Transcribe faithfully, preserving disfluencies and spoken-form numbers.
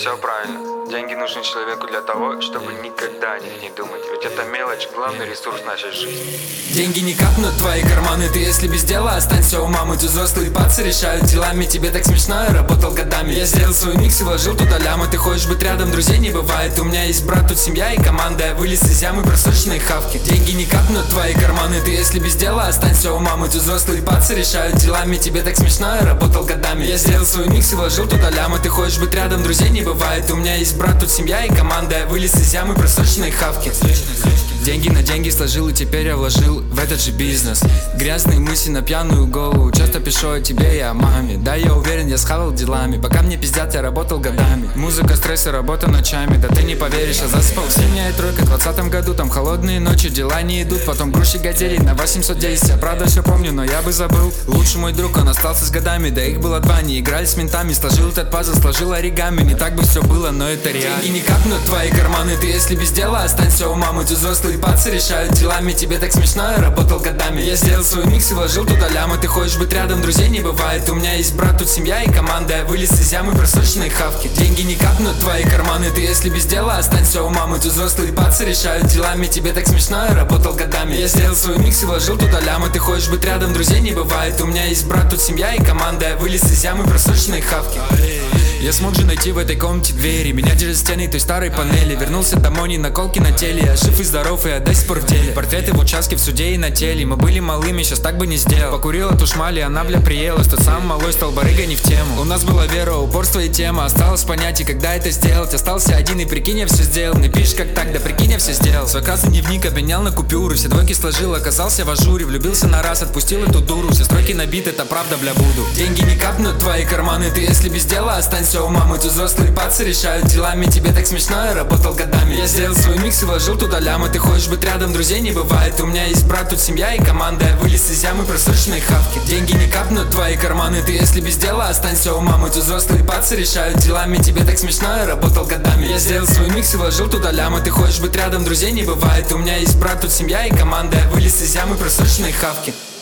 Все правильно. Деньги нужны человеку для того, чтобы никогда о них не думать. Ведь это мелочь, главный ресурс нашей жизни. Деньги не капнут в твои карманы. Ты если без дела, останься у мамы. Тут взрослые пацы решают делами. Тебе так смешно, я работал годами. Я сделал свой микс и вложил туда лямы. Ты хочешь быть рядом, друзей не бывает. У меня есть брат, тут семья и команда. Я вылез из ямы, просроченные хавки. Деньги не капнут в твои карманы. Ты если без дела, останься у мамы. Тут взрослые пацы решают делами. Тебе так смешно, я работал годами. Я сделал свой микс и вложил туда лямы. Ты хочешь быть рядом, друзей не бывает. У меня есть брат, тут семья и команда. Я вылез из ямы, просроченные хавки. Деньги на деньги сложил и теперь я вложил в этот же бизнес. Грязные мысли на пьяную голову. Часто пишу о тебе и о маме. Да, я уверен, я схавал делами. Пока мне пиздят, я работал годами. Музыка, стресс и работа ночами. Да ты не поверишь, я заспал. Синяя тройка в двадцатом году. Там холодные ночи, дела не идут. Потом груши газели на восемьсот десять. Я правда все помню, но я бы забыл. Лучший мой друг, он остался с годами. Да их было два, не играли с ментами. Сложил этот пазл, сложил оригами. Не так бы все было, но это реально. Деньги не капнут в твои карманы. Ты если без дела, останься у мамы. Тут взрослые пацы решают делами. Тебе так смешно, я работал годами. Я сделал свой микс и вложил туда лямы. Ты хочешь быть рядом, друзей не бывает. У меня есть брат, тут семья и команда. Я вылез из ямы, просроченные хавки. Деньги не капнут в твои карманы. Ты если без дела, останься у мамы. Тут взрослые пацы решают делами. Тебе так смешно, я работал годами. Я сделал свой микс и вложил туда лямы. Ты хочешь быть рядом, друзей не бывает. У меня есть брат, тут семья и команда. Я вылез из ямы, просроченные хавки. Я смог же найти в этой комнате двери. Меня держат стены той старой панели. Вернулся домой, не наколки на теле. Я жив и здоров, и я до сих пор в деле. Портреты в участке, в суде и на теле. Мы были малыми, сейчас так бы не сделал. Покурил эту шмали, она, бля, приелась. Тот сам малой стал барыгой не в тему. У нас была вера, упорство и тема. Осталось понять, и когда это сделать. Остался один, и прикинь, я все сделал. Не пишешь как так, да прикинь, я все сделал. Свой красный дневник обменял на купюры. Все двойки сложил, оказался в ажуре. Влюбился на раз, отпустил эту дуру. Все стройки набиты, это правда, бля, буду. Деньги не капнут в твои карманы. Ты если без дела, останься у мамы. Тут взрослые пацы решают делами. Тебе так смешно, я работал годами. Я сделал свой микс и вложил туда лямы. Ты хочешь быть рядом, друзей не бывает. У меня есть брат, тут семья и команда. Я вылез из ямы, просроченные хавки. Деньги не капнут в твои карманы. Ты если без дела, останься у мамы. Тут взрослые пацы решают делами. Тебе так смешно, я работал годами. Я сделал свой микс и вложил туда лямы. Ты хочешь быть рядом, друзей не бывает. У меня есть брат, тут семья и команда. Я вылез из ямы, просроченные хавки.